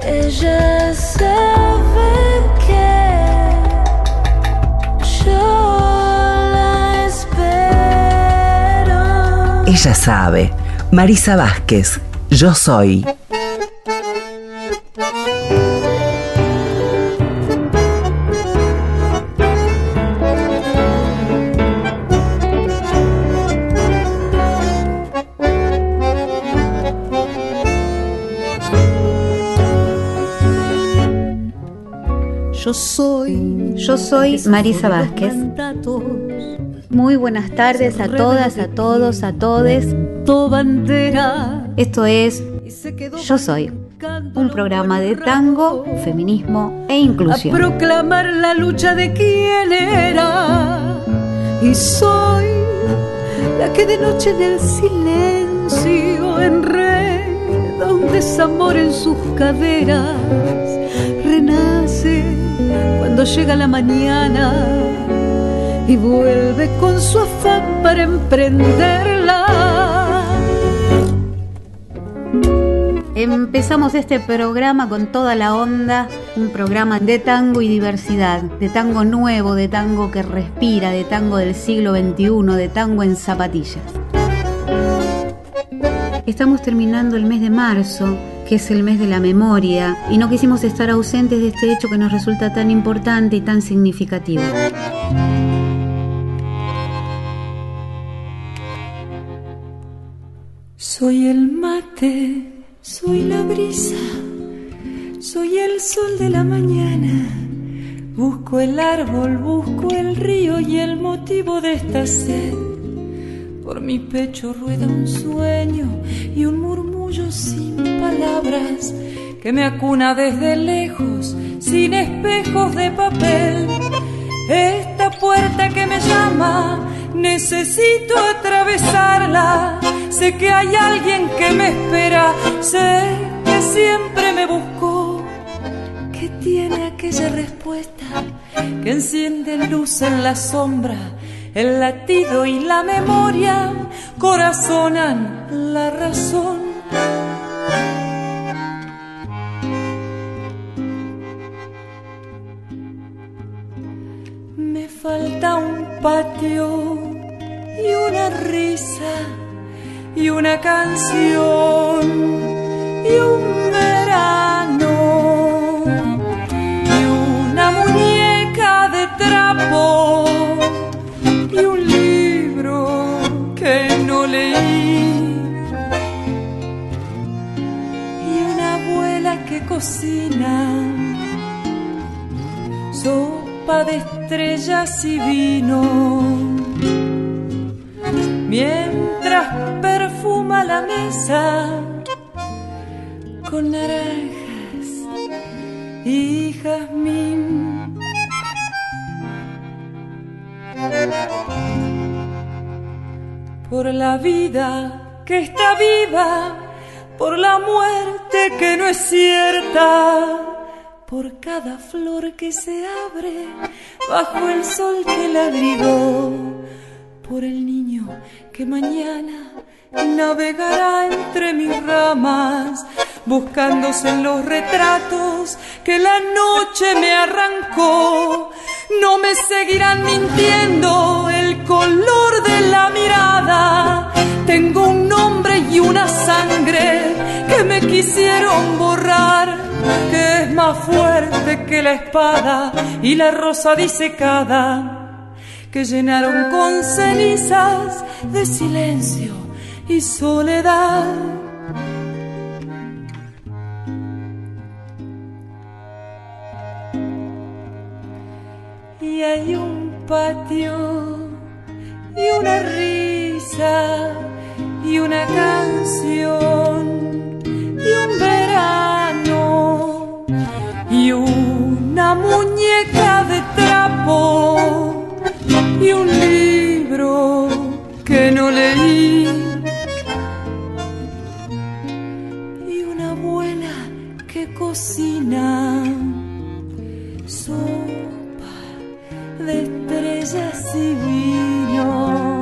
Ella sabe que yo la espero. Ella sabe. Marisa Vázquez, Yo soy. Yo soy Marisa Vázquez. Muy buenas tardes a todas, a todos, a todes. Esto es Yo soy, un programa de tango, feminismo e inclusión. A proclamar la lucha de quien era. Y soy la que de noche en el silencio enreda un desamor en sus caderas. Renace cuando llega la mañana y vuelve con su afán para emprenderla. Empezamos este programa con toda la onda, un programa de tango y diversidad, de tango nuevo, de tango que respira, de tango del siglo XXI, de tango en zapatillas. Estamos terminando el mes de marzo, que es el mes de la memoria, y no quisimos estar ausentes de este hecho que nos resulta tan importante y tan significativo. Soy el mate, soy la brisa, soy el sol de la mañana. Busco el árbol, busco el río y el motivo de esta sed. Por mi pecho rueda un sueño y un murmullo sin palabras que me acuna desde lejos, sin espejos de papel. Esta puerta que me llama, necesito atravesarla. Sé que hay alguien que me espera, sé que siempre me buscó, que tiene aquella respuesta que enciende luz en la sombra. El latido y la memoria corazonan la razón. Me falta un patio y una risa y una canción y un verano y una muñeca de trapo y un libro que no leí y una abuela que cocina sopa de estrellas y vino mientras perfuma la mesa con naranjas y jazmín. Por la vida que está viva, por la muerte que no es cierta, por cada flor que se abre bajo el sol que la abrigó, por el niño que mañana navegará entre mis ramas, buscándose en los retratos que la noche me arrancó. No me seguirán mintiendo el color de la mirada. Tengo un nombre y una sangre que me quisieron borrar, que es más fuerte que la espada y la rosa disecada, que llenaron con cenizas de silencio y soledad. Y hay un patio y una risa y una canción y un verano y una muñeca de trapo y un libro que no leí y una abuela que cocina sopa de estrellas y vino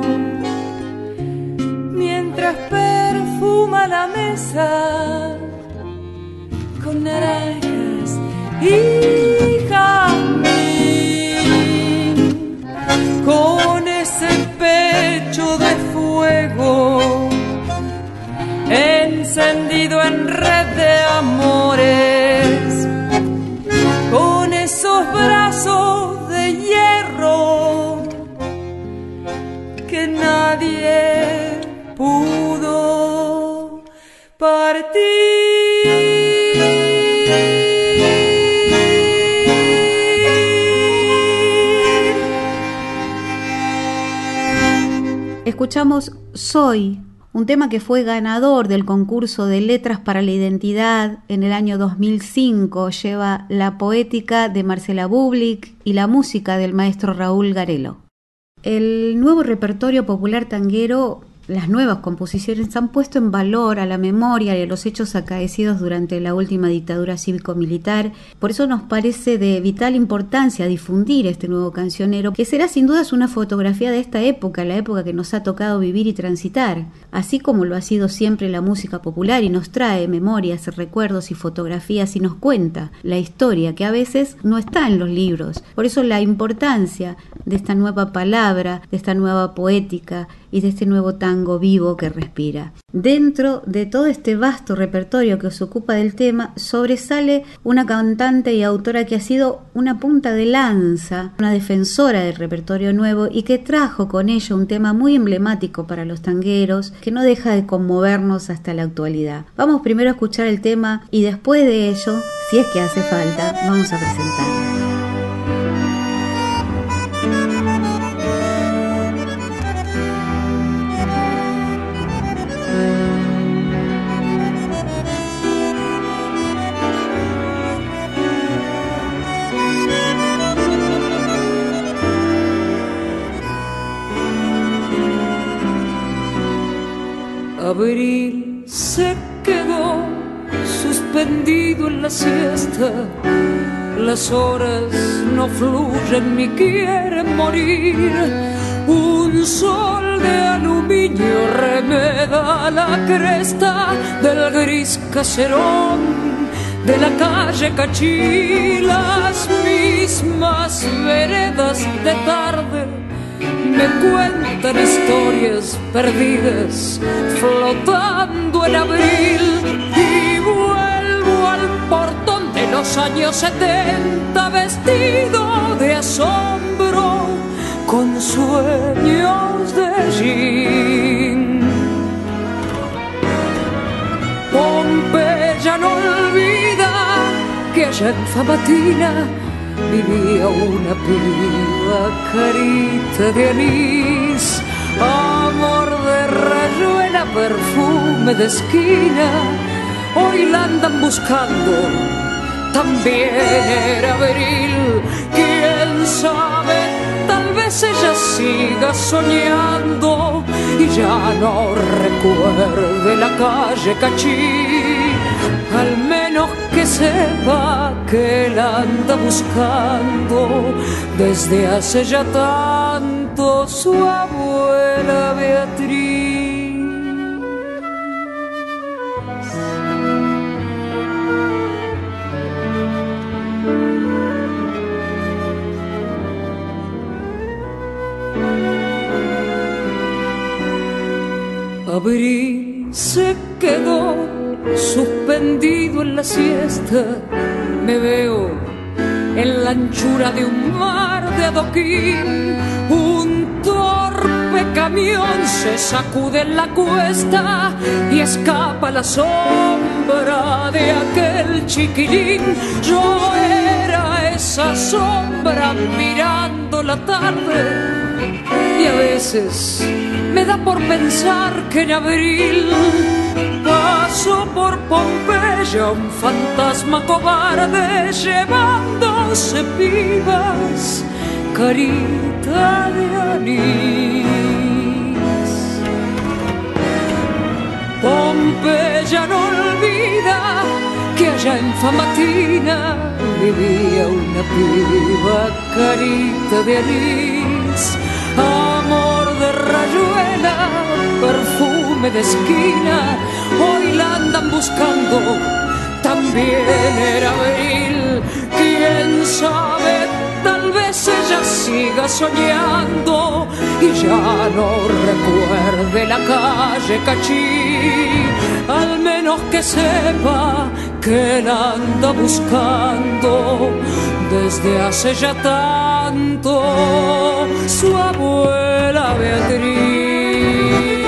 mientras perfuma la mesa con naranjas y jazmín, con ese pecho de fuego encendido en red de amores, con esos brazos de hierro que nadie pudo partir. Escuchamos Soy, un tema que fue ganador del concurso de Letras para la Identidad en el año 2005. Lleva la poética de Marcela Bublik y la música del maestro Raúl Garelo. El nuevo repertorio popular tanguero, las nuevas composiciones han puesto en valor a la memoria y a los hechos acaecidos durante la última dictadura cívico-militar. Por eso nos parece de vital importancia difundir este nuevo cancionero, que será sin dudas una fotografía de esta época, la época que nos ha tocado vivir y transitar, así como lo ha sido siempre la música popular, y nos trae memorias, recuerdos y fotografías y nos cuenta la historia que a veces no está en los libros. Por eso la importancia de esta nueva palabra, de esta nueva poética y de este nuevo tango vivo que respira. Dentro de todo este vasto repertorio que os ocupa del tema, sobresale una cantante y autora que ha sido una punta de lanza, una defensora del repertorio nuevo y que trajo con ello un tema muy emblemático para los tangueros que no deja de conmovernos hasta la actualidad. Vamos primero a escuchar el tema y después de ello, si es que hace falta, vamos a presentarlo. Abril se quedó suspendido en la siesta, las horas no fluyen ni quieren morir, un sol de aluminio remeda la cresta del gris caserón de la calle Cachí, las mismas veredas de tarde me cuentan historias perdidas flotando en abril y vuelvo al portón de los años 70 vestido de asombro con sueños de jean. Pompeya no olvida que allá en Famatina vivía una piba carita de anís, amor de rayuela, perfume de esquina. Hoy la andan buscando, también era Abril. Quién sabe, tal vez ella siga soñando y ya no recuerde la calle Cachí. Al menos que sepa que la anda buscando desde hace ya tanto su abuela Beatriz. Abril se quedó suspendido en la siesta, me veo en la anchura de un mar de adoquín, un torpe camión se sacude en la cuesta y escapa la sombra de aquel chiquilín. Yo era esa sombra mirando la tarde y a veces me da por pensar que en abril pasó por Pompeya un fantasma cobarde llevándose pibas carita de anís. Pompeya no olvida que allá en Famatina vivía una piba carita de anís, amor de rayuela, perfume de esquina. Hoy la andan buscando, también era abril. Quién sabe, tal vez ella siga soñando y ya no recuerde la calle Cachí. Al menos que sepa que la anda buscando desde hace ya tanto su abuela Beatriz.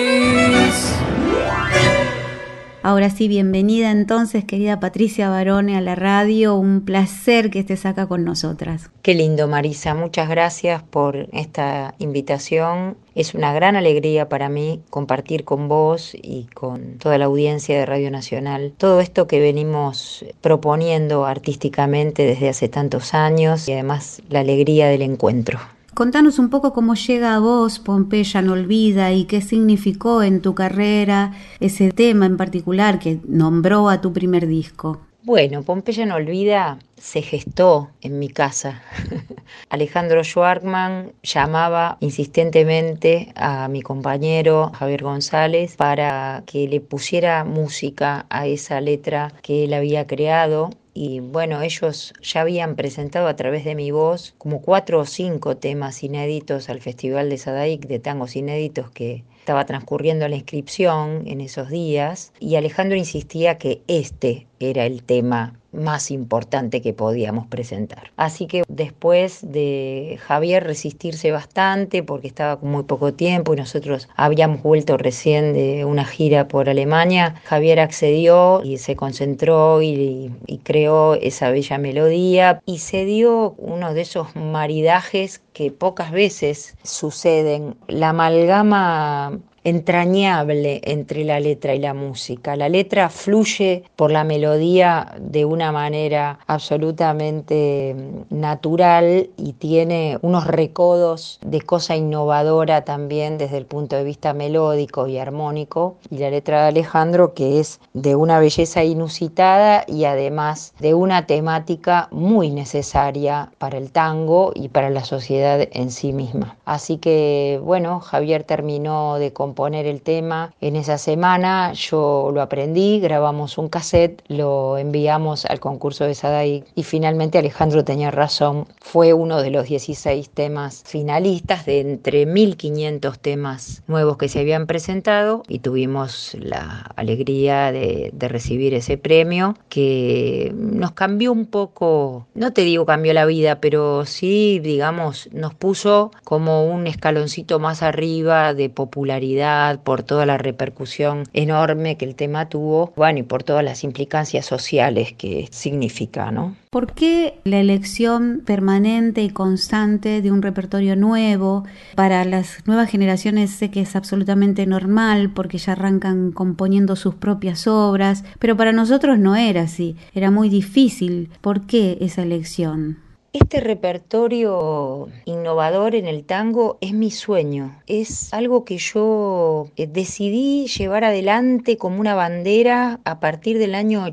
Ahora sí, bienvenida entonces, querida Patricia Barone, a la radio. Un placer que estés acá con nosotras. Qué lindo, Marisa. Muchas gracias por esta invitación. Es una gran alegría para mí compartir con vos y con toda la audiencia de Radio Nacional todo esto que venimos proponiendo artísticamente desde hace tantos años y además la alegría del encuentro. Contanos un poco cómo llega a vos Pompeya no olvida y qué significó en tu carrera ese tema en particular que nombró a tu primer disco. Bueno, Pompeya no olvida se gestó en mi casa. Alejandro Schwartzman llamaba insistentemente a mi compañero Javier González para que le pusiera música a esa letra que él había creado. Y bueno, ellos ya habían presentado a través de mi voz como 4 o 5 temas inéditos al Festival de Sadaic de tangos inéditos que estaba transcurriendo la inscripción en esos días, y Alejandro insistía que este era el tema más importante que podíamos presentar. Así que después de Javier resistirse bastante porque estaba con muy poco tiempo y nosotros habíamos vuelto recién de una gira por Alemania, Javier accedió y se concentró y creó esa bella melodía, y se dio uno de esos maridajes que pocas veces suceden, la amalgama entrañable entre la letra y la música. La letra fluye por la melodía de una manera absolutamente natural y tiene unos recodos de cosa innovadora también desde el punto de vista melódico y armónico, y la letra de Alejandro, que es de una belleza inusitada y además de una temática muy necesaria para el tango y para la sociedad en sí misma. Así que bueno, Javier terminó de componer el tema en esa semana, yo lo aprendí, grabamos un cassette, lo enviamos al concurso de Sadaic y finalmente Alejandro tenía razón, fue uno de los 16 temas finalistas de entre 1500 temas nuevos que se habían presentado, y tuvimos la alegría de recibir ese premio que nos cambió un poco, no te digo cambió la vida, pero sí, digamos, nos puso como un escaloncito más arriba de popularidad por toda la repercusión enorme que el tema tuvo, bueno, y por todas las implicancias sociales que significa, ¿no? ¿Por qué la elección permanente y constante de un repertorio nuevo? Para las nuevas generaciones sé que es absolutamente normal porque ya arrancan componiendo sus propias obras, pero para nosotros no era así, era muy difícil. ¿Por qué esa elección? Este repertorio innovador en el tango es mi sueño, es algo que yo decidí llevar adelante como una bandera a partir del año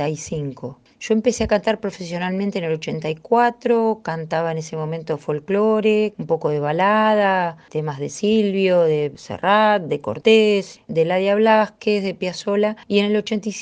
85. Yo empecé a cantar profesionalmente en el 84, cantaba en ese momento folclore, un poco de balada, temas de Silvio, de Serrat, de Cortés, de Ladia Blasquez, de Piazzolla, y en el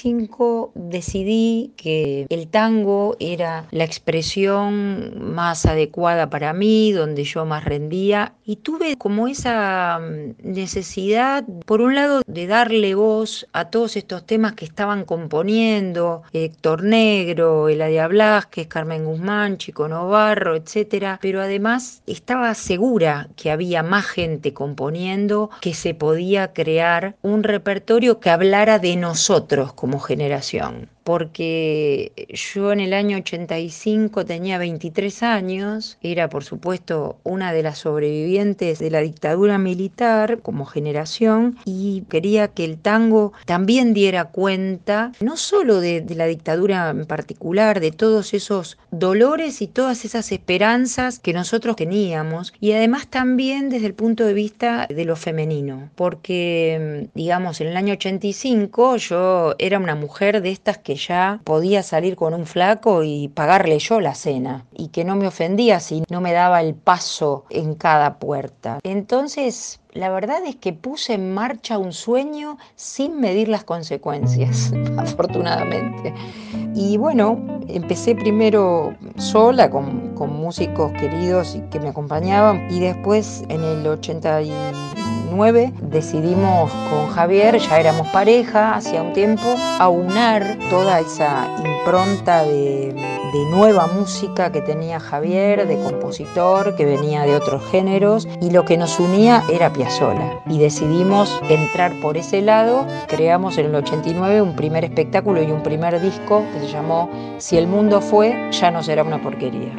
85 decidí que el tango era la expresión más adecuada para mí, donde yo más rendía, y tuve como esa necesidad, por un lado, de darle voz a todos estos temas que estaban componiendo, Héctor Negro, Eladia Blasquez, Carmen Guzmán, Chico Novarro, etcétera, pero además estaba segura que había más gente componiendo, que se podía crear un repertorio que hablara de nosotros como generación. Porque yo en el año 85 tenía 23 años, era por supuesto una de las sobrevivientes de la dictadura militar como generación, y quería que el tango también diera cuenta no solo de la dictadura en particular, de todos esos dolores y todas esas esperanzas que nosotros teníamos, y además también desde el punto de vista de lo femenino, porque digamos en el año 85 yo era una mujer de estas que ya podía salir con un flaco y pagarle yo la cena, y que no me ofendía si no me daba el paso en cada puerta. Entonces, la verdad es que puse en marcha un sueño sin medir las consecuencias, afortunadamente. Y bueno, empecé primero sola con músicos queridos y que me acompañaban, y después en el 89 decidimos con Javier, ya éramos pareja hacía un tiempo, aunar toda esa impronta de nueva música que tenía Javier, de compositor, que venía de otros géneros, y lo que nos unía era Piazzolla. Y decidimos entrar por ese lado. Creamos en el 89 un primer espectáculo y un primer disco que se llamó Si el mundo fue, ya no será una porquería.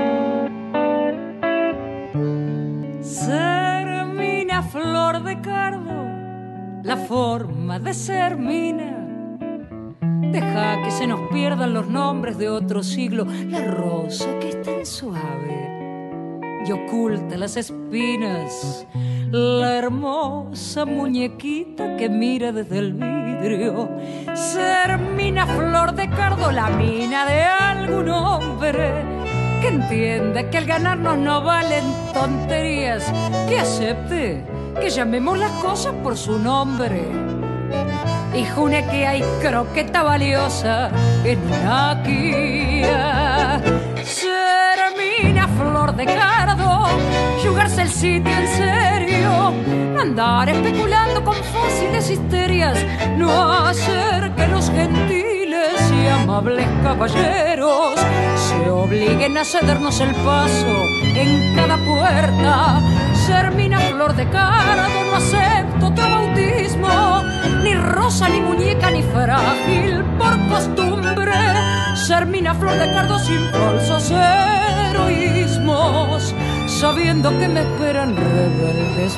Ser mina, flor de cardo, la forma de ser mina. Deja que se nos pierdan los nombres de otro siglo. La rosa que es tan suave y oculta las espinas. La hermosa muñequita que mira desde el vidrio. Ser mina, flor de cardo, la mina de algún hombre que entienda que al ganarnos no valen tonterías. Que acepte que llamemos las cosas por su nombre. Y june que hay croqueta valiosa en una guía. Ser mina, flor de cardo, jugarse el sitio en serio, andar especulando con fáciles histerias, no hacer que los gentiles y amables caballeros se obliguen a cedernos el paso en cada puerta. Ser mina, flor de cardo, no acepto otro bautismo, ni rosa, ni muñeca, ni frágil por costumbre. Ser mina, flor de cardo, sin falsos heroísmos, sabiendo que me esperan rebeldes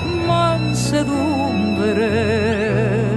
mansedumbres.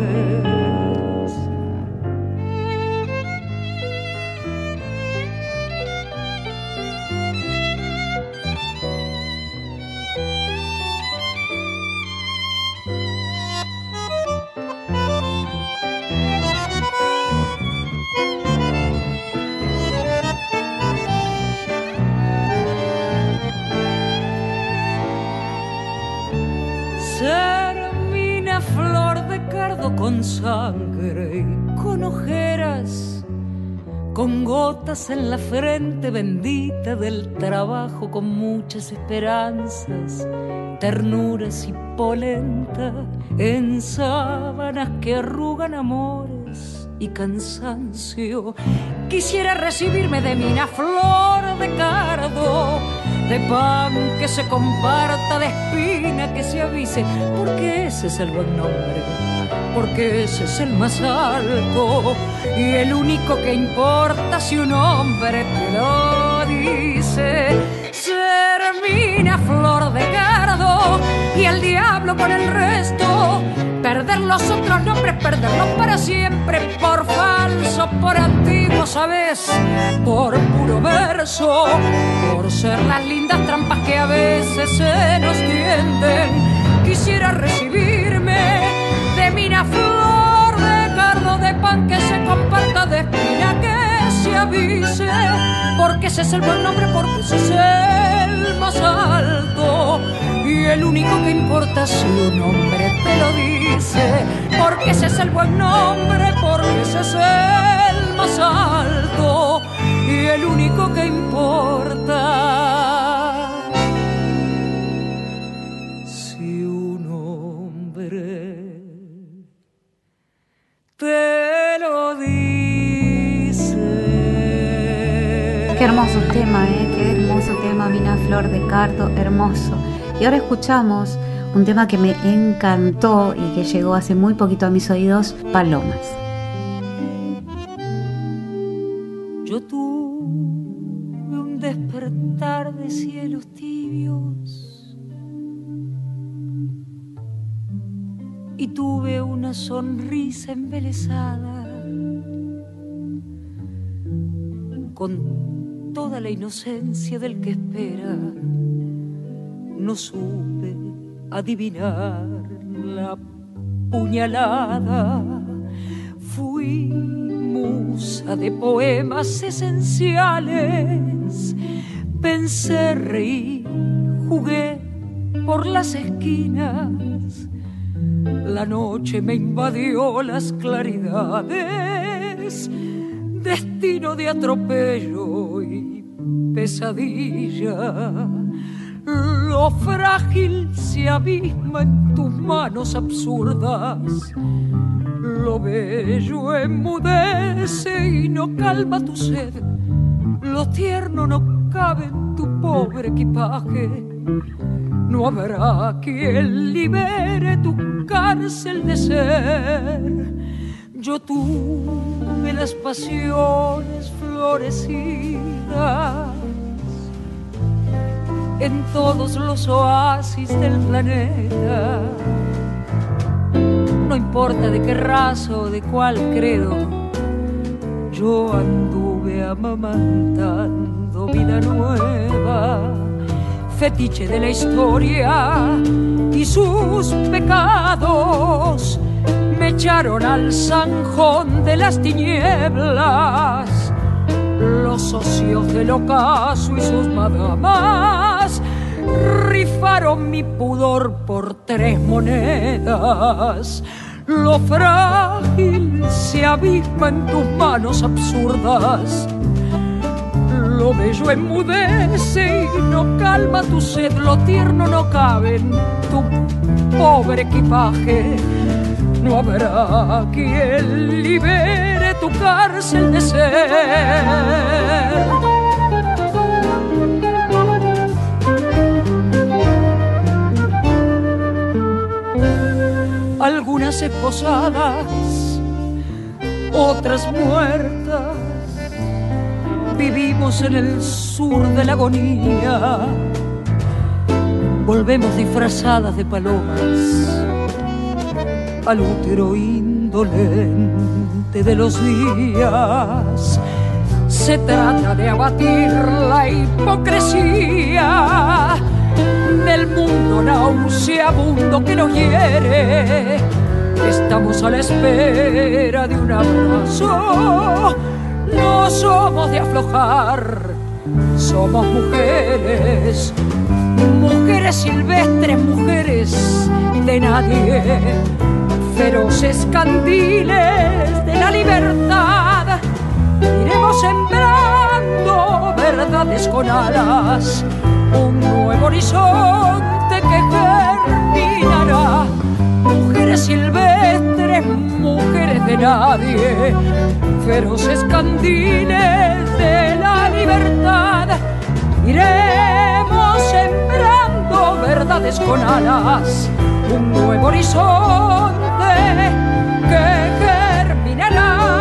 Con sangre y con ojeras, con gotas en la frente bendita del trabajo, con muchas esperanzas, ternuras y polenta, en sábanas que arrugan amores y cansancio. Quisiera recibirme de mina, flor de cardo, de pan que se comparta, de espina que se avise, porque ese es el buen nombre, porque ese es el más alto y el único que importa si un hombre te lo dice. Ser mina, flor de cardo, y el diablo con el resto, perder los otros nombres, perderlos para siempre, por falso, por antiguo, ¿sabes? Por puro verso, por ser las lindas trampas que a veces se nos tienden. Quisiera recibirme de mina, flor de cardo, de pan que se comparta, de espina que se avise, porque ese es el buen nombre, porque ese es el más alto y el único que importa si un hombre te lo dice, porque ese es el buen nombre, porque ese es el más alto y el único que importa si un hombre te lo dice. Qué hermoso tema, qué hermoso tema, mina, flor de cardo, hermoso. Y ahora escuchamos un tema que me encantó y que llegó hace muy poquito a mis oídos, Palomas. Yo tuve un despertar de cielos tibios y tuve una sonrisa embelesada, con toda la inocencia del que espera. No supe adivinar la puñalada, fui musa de poemas esenciales. Pensé, reí, jugué por las esquinas. La noche me invadió las claridades, destino de atropello y pesadilla. Lo frágil se abisma en tus manos absurdas, lo bello enmudece y no calma tu sed, lo tierno no cabe en tu pobre equipaje. No habrá quien libere tu cárcel de ser. Yo tuve las pasiones florecidas en todos los oasis del planeta. No importa de qué raza o de cuál credo, yo anduve amamantando vida nueva, fetiche de la historia y sus pecados. Me echaron al zanjón de las tinieblas los socios del ocaso y sus madamas. Rifaron mi pudor por 3 monedas. Lo frágil se abisma en tus manos absurdas, lo bello enmudece y no calma tu sed, lo tierno no cabe en tu pobre equipaje. No habrá quien libere tu cárcel de ser. Algunas esposadas, otras muertas, vivimos en el sur de la agonía. Volvemos disfrazadas de palomas al útero indolente de los días. Se trata de abatir la hipocresía del mundo nauseabundo que nos hiere. Estamos a la espera de un abrazo. No somos de aflojar, somos mujeres, mujeres silvestres, mujeres de nadie, feroces candiles de la libertad. Iremos sembrando verdades con alas, un nuevo horizonte que germinará. Mujeres silvestres, mujeres de nadie, feroces candiles de la libertad. Iremos sembrando verdades con alas, un nuevo horizonte que germinará.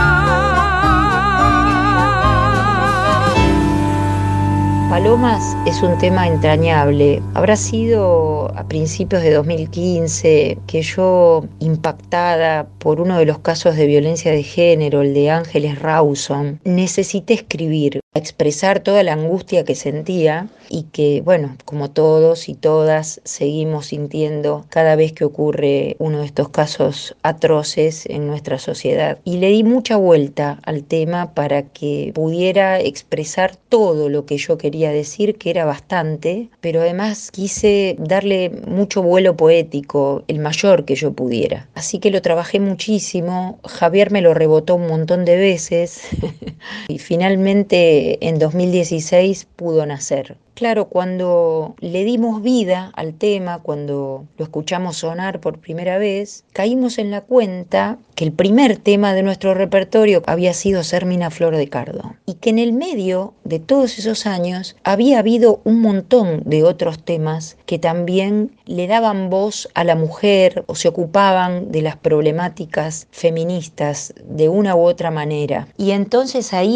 Palomas es un tema entrañable. Habrá sido a principios de 2015 que yo, impactada por uno de los casos de violencia de género, el de Ángeles Rawson, necesité escribir, expresar toda la angustia que sentía y que, bueno, como todos y todas seguimos sintiendo cada vez que ocurre uno de estos casos atroces en nuestra sociedad. Y le di mucha vuelta al tema para que pudiera expresar todo lo que yo quería decir, que era bastante, pero además quise darle mucho vuelo poético, el mayor que yo pudiera. Así que lo trabajé muchísimo, Javier me lo rebotó un montón de veces y finalmente en 2016 pudo nacer. Claro, cuando le dimos vida al tema, cuando lo escuchamos sonar por primera vez, caímos en la cuenta que el primer tema de nuestro repertorio había sido Sermina Flor de Cardo y que en el medio de todos esos años había habido un montón de otros temas que también le daban voz a la mujer o se ocupaban de las problemáticas feministas de una u otra manera. Y entonces ahí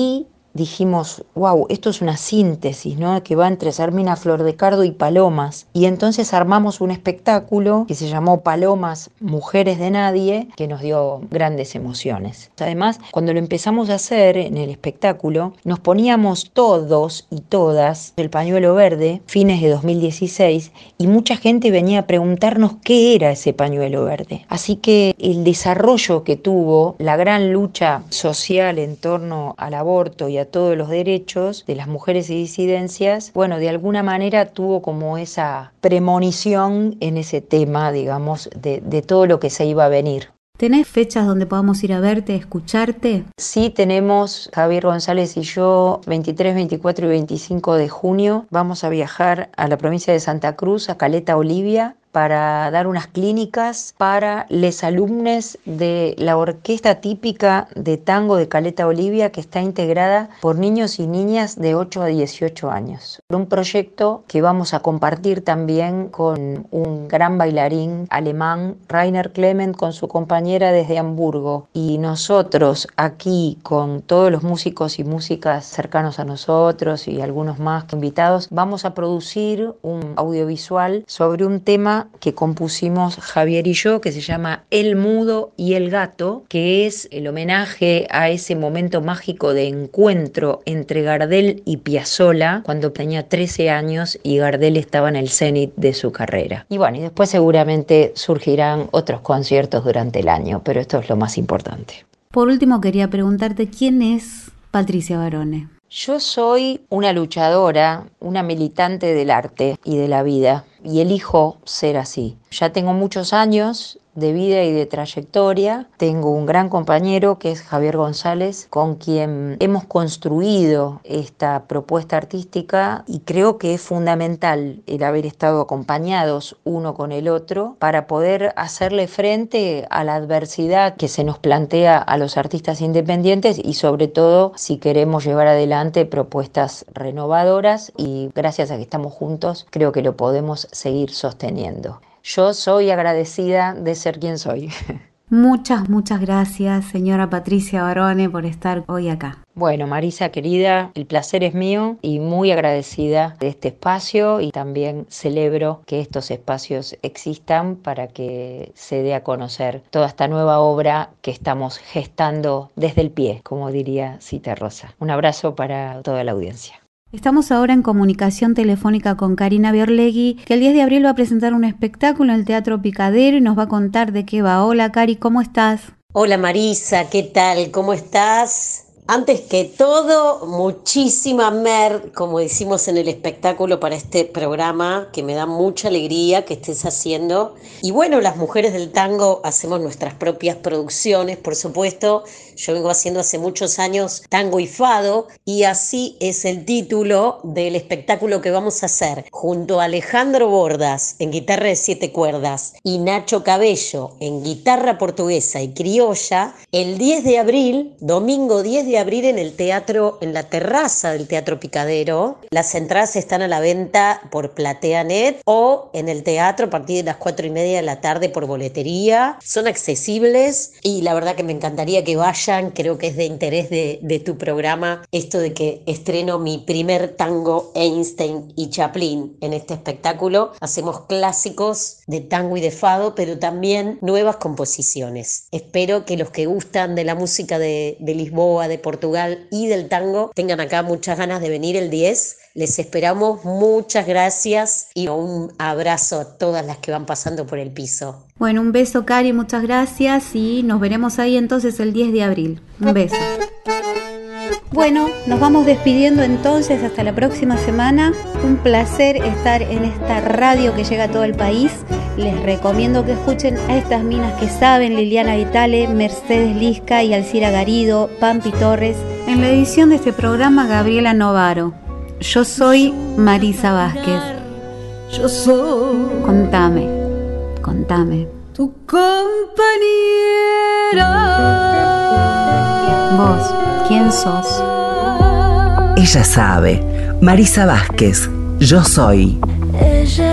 dijimos, wow, esto es una síntesis, ¿no? Que va entre Sarmina Flor de Cardo y Palomas. Y entonces armamos un espectáculo que se llamó Palomas, Mujeres de Nadie, que nos dio grandes emociones. Además, cuando lo empezamos a hacer en el espectáculo, nos poníamos todos y todas el pañuelo verde, fines de 2016, y mucha gente venía a preguntarnos qué era ese pañuelo verde. Así que el desarrollo que tuvo la gran lucha social en torno al aborto y a todos los derechos de las mujeres y disidencias, bueno, de alguna manera tuvo como esa premonición en ese tema, digamos, de todo lo que se iba a venir. ¿Tenés fechas donde podamos ir a verte, escucharte? Sí, tenemos, Javier González y yo, 23, 24 y 25 de junio, vamos a viajar a la provincia de Santa Cruz, a Caleta Olivia, para dar unas clínicas para les alumnes de la orquesta típica de tango de Caleta Olivia, que está integrada por niños y niñas de 8 a 18 años. Un proyecto que vamos a compartir también con un gran bailarín alemán, Rainer Clement, con su compañera desde Hamburgo. Y nosotros aquí, con todos los músicos y músicas cercanos a nosotros y algunos más invitados, vamos a producir un audiovisual sobre un tema que compusimos Javier y yo, que se llama El Mudo y el Gato, que es el homenaje a ese momento mágico de encuentro entre Gardel y Piazzolla cuando tenía 13 años y Gardel estaba en el cenit de su carrera. Y bueno, y después seguramente surgirán otros conciertos durante el año, pero esto es lo más importante. Por último, quería preguntarte, ¿quién es Patricia Barone? Yo soy una luchadora, una militante del arte y de la vida, y elijo ser así. Ya tengo muchos años de vida y de trayectoria. Tengo un gran compañero que es Javier González, con quien hemos construido esta propuesta artística, y creo que es fundamental el haber estado acompañados uno con el otro para poder hacerle frente a la adversidad que se nos plantea a los artistas independientes, y sobre todo si queremos llevar adelante propuestas renovadoras, y gracias a que estamos juntos creo que lo podemos seguir sosteniendo. Yo soy agradecida de ser quien soy. Muchas gracias, señora Patricia Barone, por estar hoy acá. Bueno, Marisa, querida, el placer es mío y muy agradecida de este espacio, y también celebro que estos espacios existan para que se dé a conocer toda esta nueva obra que estamos gestando desde el pie, como diría Cita Rosa. Un abrazo para toda la audiencia. Estamos ahora en comunicación telefónica con Karina Biorlegui, que el 10 de abril va a presentar un espectáculo en el Teatro Picadero y nos va a contar de qué va. Hola, Cari, ¿cómo estás? Hola, Marisa, ¿qué tal? ¿Cómo estás? Antes que todo, muchísima mer, como decimos en el espectáculo, para este programa, que me da mucha alegría que estés haciendo. Y bueno, las mujeres del tango hacemos nuestras propias producciones, por supuesto. Yo vengo haciendo hace muchos años tango y fado, y así es el título del espectáculo que vamos a hacer junto a Alejandro Bordas en guitarra de 7 cuerdas y Nacho Cabello en guitarra portuguesa y criolla, el 10 de abril, domingo 10 de abril, en el teatro, en la terraza del Teatro Picadero. Las entradas están a la venta por PlateaNet o en el teatro a partir de las 4:30 de la tarde por boletería. Son accesibles y la verdad que me encantaría que vayan. Creo que es de interés de tu programa esto de que estreno mi primer tango Einstein y Chaplin en este espectáculo. Hacemos clásicos de tango y de fado, pero también nuevas composiciones. Espero que los que gustan de la música de Lisboa, de Portugal y del tango tengan acá muchas ganas de venir el 10. Les esperamos, muchas gracias y un abrazo a todas las que van pasando por el piso. Bueno, un beso, Cari, muchas gracias, y nos veremos ahí entonces el 10 de abril. Un beso. Bueno, nos vamos despidiendo entonces hasta la próxima semana. Un placer estar en esta radio que llega a todo el país. Les recomiendo que escuchen a estas minas que saben: Liliana Vitale, Mercedes Lisca y Alcira Garido, Pampi Torres. En la edición de este programa, Gabriela Novaro. Yo soy Marisa Vázquez. Yo soy Contame. tu compañera. Vos, ¿quién sos? Ella sabe. Marisa Vázquez. Yo soy. Ella